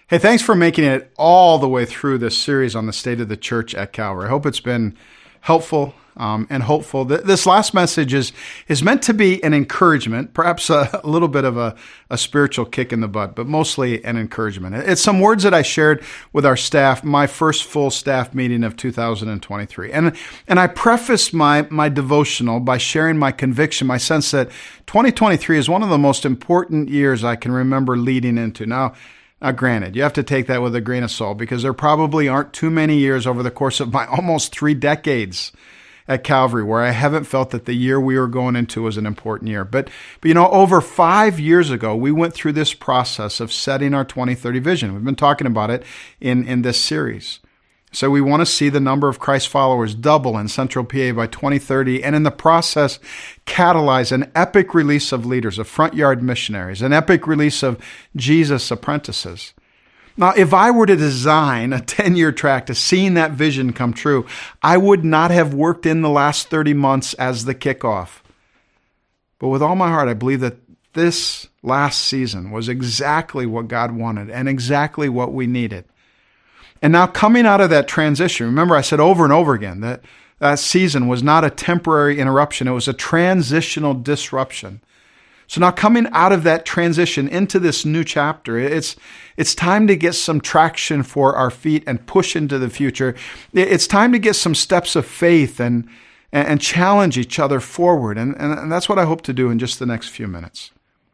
Hey, thanks for making it all the way through this series on the state of the church at Calvary. I hope it's been helpful and hopeful. This last message is meant to be an encouragement, perhaps a little bit of a spiritual kick in the butt, but mostly an encouragement. It's some words that I shared with our staff, my first full staff meeting of 2023. And I prefaced my devotional by sharing my conviction, my sense that 2023 is one of the most important years I can remember leading into. Now, granted, you have to take that with a grain of salt because there probably aren't too many years over the course of my almost 3 decades at Calvary where I haven't felt that the year we were going into was an important year. But over 5 years ago, we went through this process of setting our 2030 vision. We've been talking about it in this series. So we want to see the number of Christ followers double in Central PA by 2030, and in the process, catalyze an epic release of leaders, of front yard missionaries, an epic release of Jesus apprentices. Now, if I were to design a 10-year track to seeing that vision come true, I would not have worked in the last 30 months as the kickoff. But with all my heart, I believe that this last season was exactly what God wanted and exactly what we needed. And now coming out of that transition, remember I said over and over again that season was not a temporary interruption. It was a transitional disruption. So now coming out of that transition into this new chapter, it's time to get some traction for our feet and push into the future. It's time to get some steps of faith and challenge each other forward. And that's what I hope to do in just the next few minutes.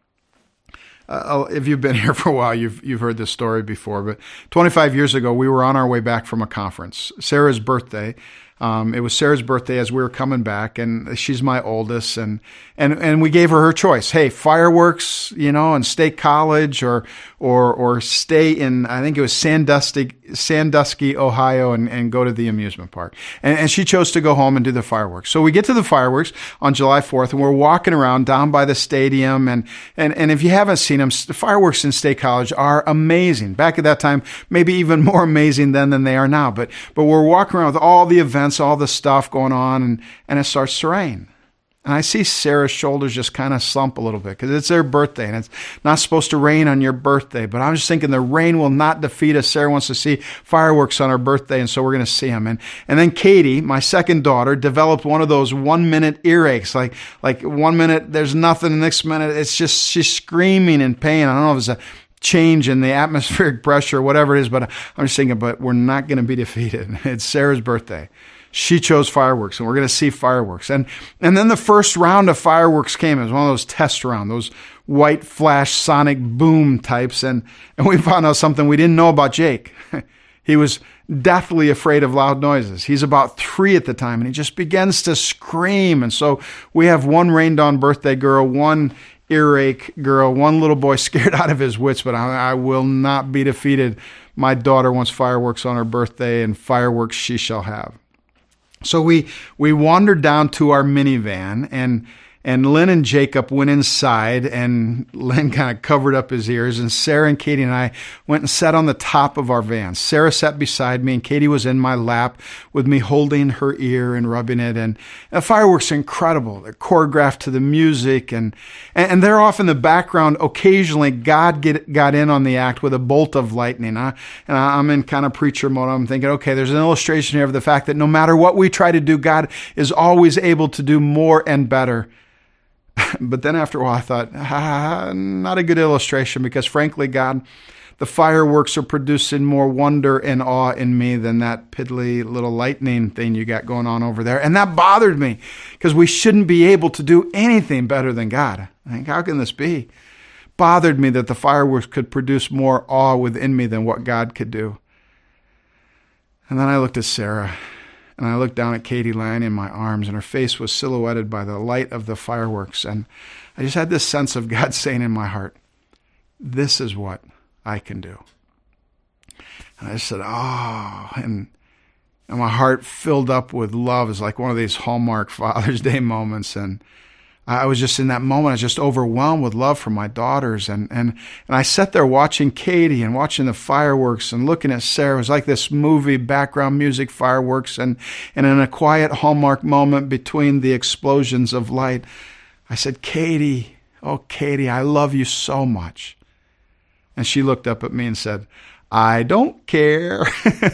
If you've been here for a while, you've heard this story before, but 25 years ago, we were on our way back from a conference. Sarah's birthday. It was Sarah's birthday as we were coming back, and she's my oldest, and we gave her choice. Hey, fireworks, and State College, or stay in, I think it was Sandusky, Ohio, and go to the amusement park. And she chose to go home and do the fireworks. So we get to the fireworks on July 4th, and we're walking around down by the stadium, and if you haven't seen them, the fireworks in State College are amazing. Back at that time, maybe even more amazing than they are now. But we're walking around with all the events, all the stuff going on, and it starts to rain. And I see Sarah's shoulders just kind of slump a little bit because it's their birthday and it's not supposed to rain on your birthday. But I'm just thinking the rain will not defeat us. Sarah wants to see fireworks on her birthday, and so we're going to see them. And then Katie, my second daughter, developed one of those 1-minute earaches. Like 1 minute, there's nothing. The next minute, it's just, she's screaming in pain. I don't know if it's a change in the atmospheric pressure or whatever it is, but I'm just thinking, but we're not going to be defeated. It's Sarah's birthday. She chose fireworks, and we're going to see fireworks. And then the first round of fireworks came. It was one of those test rounds, those white flash sonic boom types. And we found out something we didn't know about Jake. He was deathly afraid of loud noises. He's about 3 at the time, and he just begins to scream. And so we have one rained-on birthday girl, one earache girl, one little boy scared out of his wits, but I will not be defeated. My daughter wants fireworks on her birthday, and fireworks she shall have. So we wandered down to our minivan, and Lynn and Jacob went inside, and Lynn kind of covered up his ears, and Sarah and Katie and I went and sat on the top of our van. Sarah sat beside me, and Katie was in my lap with me holding her ear and rubbing it. And the fireworks are incredible. They're choreographed to the music, and they're off in the background. Occasionally, God got in on the act with a bolt of lightning. And I'm in kind of preacher mode. I'm thinking, okay, there's an illustration here of the fact that no matter what we try to do, God is always able to do more and better. But then after a while, I thought, not a good illustration because frankly, God, the fireworks are producing more wonder and awe in me than that piddly little lightning thing you got going on over there. And that bothered me because we shouldn't be able to do anything better than God. I think, how can this be? Bothered me that the fireworks could produce more awe within me than what God could do. And then I looked at Sarah. And I looked down at Katie lying in my arms, and her face was silhouetted by the light of the fireworks. And I just had this sense of God saying in my heart, this is what I can do. And I just said, and my heart filled up with love. It's like one of these Hallmark Father's Day moments. And I was just in that moment, I was just overwhelmed with love for my daughters. And I sat there watching Katie and watching the fireworks and looking at Sarah. It was like this movie background music fireworks. And in a quiet Hallmark moment between the explosions of light, I said, Katie, oh, Katie, I love you so much. And she looked up at me and said, I don't care.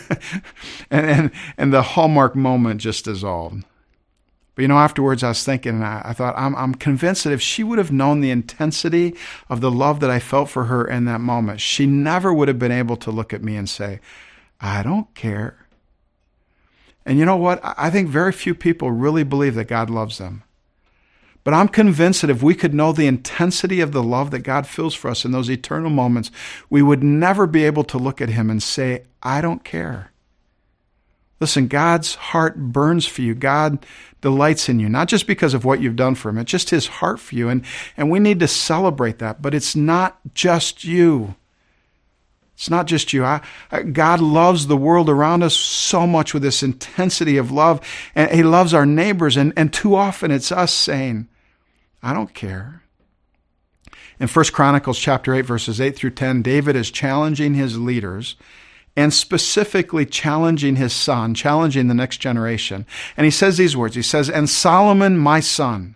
and the hallmark moment just dissolved. But afterwards I was thinking, and I thought, I'm convinced that if she would have known the intensity of the love that I felt for her in that moment, she never would have been able to look at me and say, I don't care. And you know what? I think very few people really believe that God loves them. But I'm convinced that if we could know the intensity of the love that God feels for us in those eternal moments, we would never be able to look at him and say, I don't care. Listen, God's heart burns for you. God delights in you, not just because of what you've done for him. It's just his heart for you. And we need to celebrate that. But it's not just you. It's not just you. God loves the world around us so much with this intensity of love. And he loves our neighbors. And too often it's us saying, I don't care. In 1 Chronicles chapter 8, verses 8 through 10, David is challenging his leaders and specifically challenging his son, challenging the next generation. And he says these words. He says, and Solomon, my son,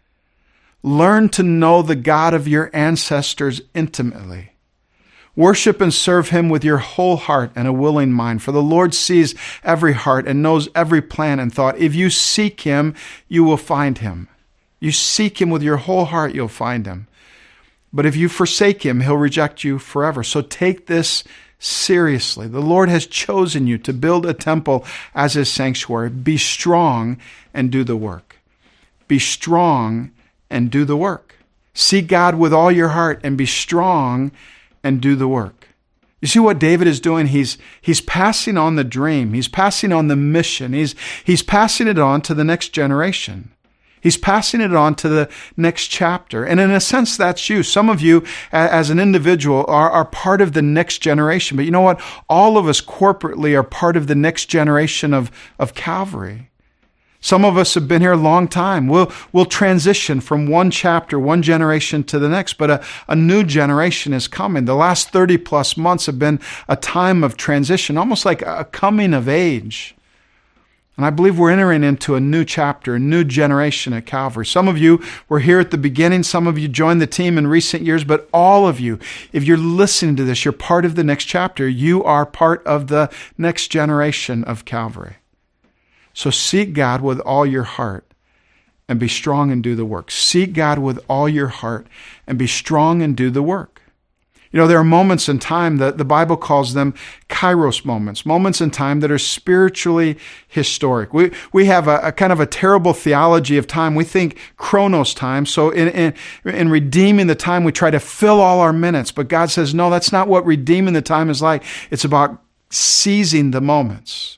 learn to know the God of your ancestors intimately. Worship and serve him with your whole heart and a willing mind. For the Lord sees every heart and knows every plan and thought. If you seek him, you will find him. You seek him with your whole heart, you'll find him. But if you forsake him, he'll reject you forever. So take this seriously. The Lord has chosen you to build a temple as his sanctuary. Be strong and do the work. Be strong and do the work. Seek God with all your heart and be strong and do the work. You see what David is doing? He's passing on the dream. He's passing on the mission. He's passing it on to the next generation. He's passing it on to the next chapter. And in a sense, that's you. Some of you, as an individual, are part of the next generation. But you know what? All of us corporately are part of the next generation of Calvary. Some of us have been here a long time. We'll transition from one chapter, one generation to the next, but a new generation is coming. The last 30 plus months have been a time of transition, almost like a coming of age. And I believe we're entering into a new chapter, a new generation at Calvary. Some of you were here at the beginning. Some of you joined the team in recent years, but all of you, if you're listening to this, you're part of the next chapter. You are part of the next generation of Calvary. So seek God with all your heart and be strong and do the work. Seek God with all your heart and be strong and do the work. There are moments in time that the Bible calls them kairos moments in time that are spiritually historic. We have a kind of a terrible theology of time. We think chronos time. So in redeeming the time, we try to fill all our minutes. But God says, no, that's not what redeeming the time is like. It's about seizing the moments.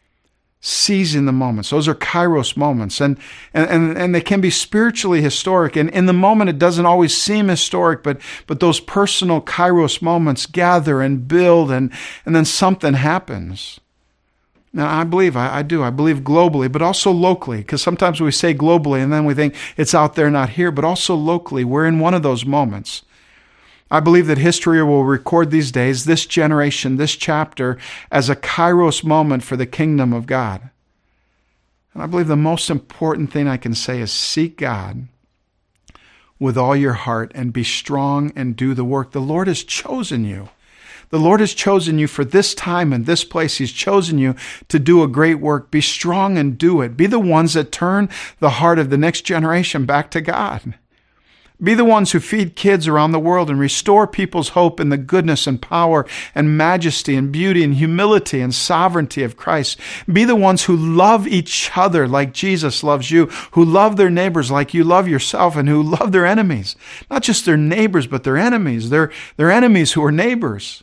Seizing the moments. Those are kairos moments. And they can be spiritually historic. And in the moment, it doesn't always seem historic, but those personal kairos moments gather and build, and then something happens. Now, I believe globally, but also locally, because sometimes we say globally and then we think it's out there, not here, but also locally. We're in one of those moments. I believe that history will record these days, this generation, this chapter, as a kairos moment for the kingdom of God. And I believe the most important thing I can say is seek God with all your heart and be strong and do the work. The Lord has chosen you. The Lord has chosen you for this time and this place. He's chosen you to do a great work. Be strong and do it. Be the ones that turn the heart of the next generation back to God. Be the ones who feed kids around the world and restore people's hope in the goodness and power and majesty and beauty and humility and sovereignty of Christ. Be the ones who love each other like Jesus loves you, who love their neighbors like you love yourself, and who love their enemies. Not just their neighbors, but their enemies. Their enemies who are neighbors.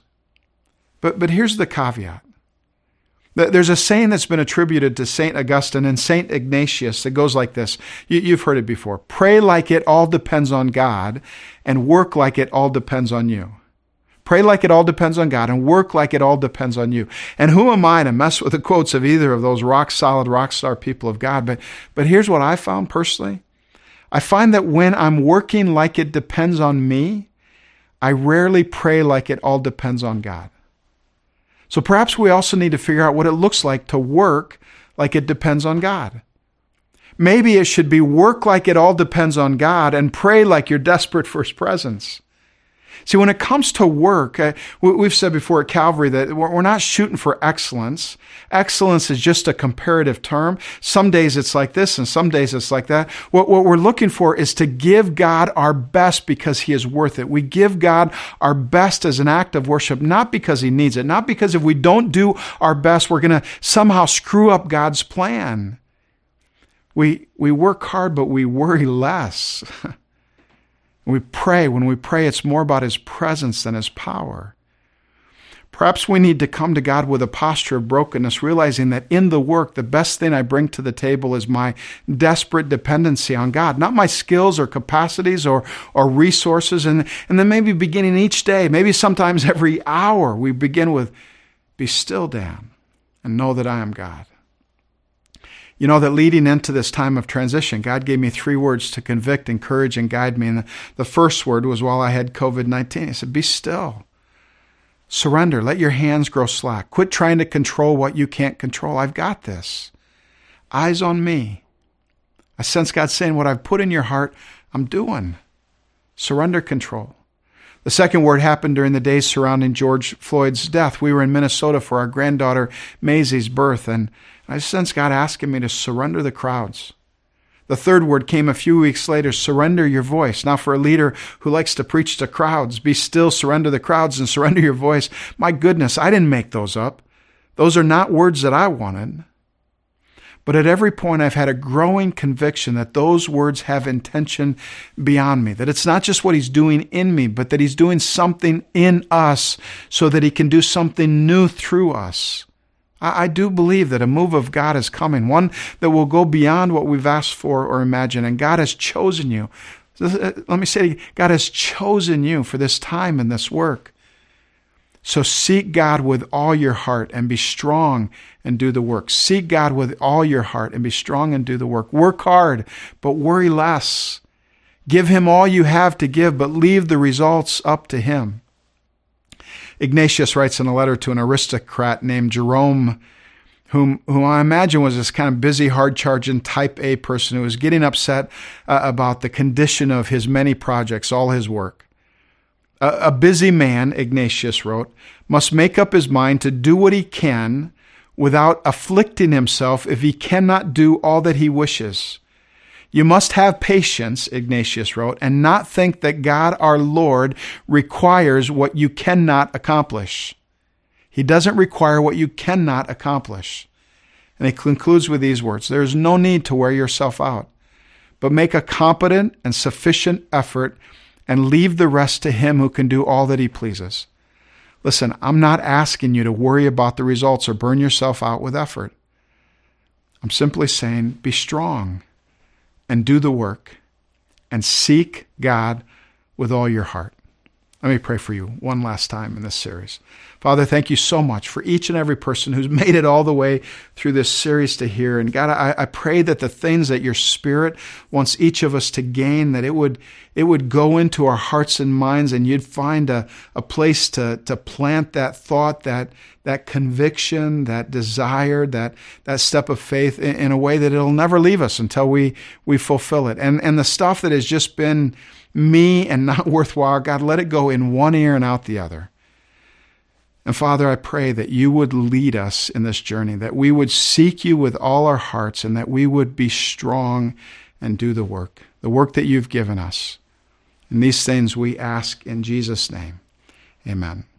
But here's the caveat. There's a saying that's been attributed to St. Augustine and St. Ignatius that goes like this. You've heard it before. Pray like it all depends on God, and work like it all depends on you. Pray like it all depends on God, and work like it all depends on you. And who am I to mess with the quotes of either of those rock-solid, rock-star people of God? But here's what I found personally. I find that when I'm working like it depends on me, I rarely pray like it all depends on God. So perhaps we also need to figure out what it looks like to work like it depends on God. Maybe it should be work like it all depends on God and pray like you're desperate for His presence. See, when it comes to work, we've said before at Calvary that we're not shooting for excellence. Excellence is just a comparative term. Some days it's like this and some days it's like that. What we're looking for is to give God our best because He is worth it. We give God our best as an act of worship, not because He needs it, not because if we don't do our best, we're going to somehow screw up God's plan. We work hard, but we worry less. We pray. When we pray, it's more about His presence than His power. Perhaps we need to come to God with a posture of brokenness, realizing that in the work, the best thing I bring to the table is my desperate dependency on God, not my skills or capacities or resources. And then maybe beginning each day, maybe sometimes every hour, we begin with, "Be still, Dan, and know that I am God." You know that leading into this time of transition, God gave me 3 words to convict, encourage, and guide me. And the first word was while I had COVID-19. He said, "Be still. Surrender. Let your hands grow slack. Quit trying to control what you can't control. I've got this. Eyes on me." I sense God saying, what I've put in your heart, I'm doing. Surrender control. The second word happened during the days surrounding George Floyd's death. We were in Minnesota for our granddaughter Maisie's birth, and I sense God asking me to surrender the crowds. The third word came a few weeks later, surrender your voice. Now for a leader who likes to preach to crowds, be still, surrender the crowds, and surrender your voice. My goodness, I didn't make those up. Those are not words that I wanted. But at every point, I've had a growing conviction that those words have intention beyond me, that it's not just what He's doing in me, but that He's doing something in us so that He can do something new through us. I do believe that a move of God is coming, one that will go beyond what we've asked for or imagined, and God has chosen you. Let me say, God has chosen you for this time and this work. So seek God with all your heart and be strong and do the work. Seek God with all your heart and be strong and do the work. Work hard, but worry less. Give Him all you have to give, but leave the results up to Him. Ignatius writes in a letter to an aristocrat named Jerome, whom I imagine was this kind of busy, hard-charging type A person who was getting upset about the condition of his many projects, all his work. A busy man, Ignatius wrote, must make up his mind to do what he can without afflicting himself if he cannot do all that he wishes. You must have patience, Ignatius wrote, and not think that God our Lord requires what you cannot accomplish. He doesn't require what you cannot accomplish. And he concludes with these words, there is no need to wear yourself out, but make a competent and sufficient effort and leave the rest to Him who can do all that He pleases. Listen, I'm not asking you to worry about the results or burn yourself out with effort. I'm simply saying, be strong and do the work and seek God with all your heart. Let me pray for you one last time in this series. Father, thank you so much for each and every person who's made it all the way through this series to here. And God, I pray that the things that your Spirit wants each of us to gain, that it would go into our hearts and minds, and you'd find a place to plant that thought, that conviction, that desire, that step of faith in a way that it'll never leave us until we fulfill it. And the stuff that has just been me and not worthwhile, God, let it go in one ear and out the other. And Father, I pray that you would lead us in this journey, that we would seek you with all our hearts, and that we would be strong and do the work that you've given us. And these things we ask in Jesus' name. Amen.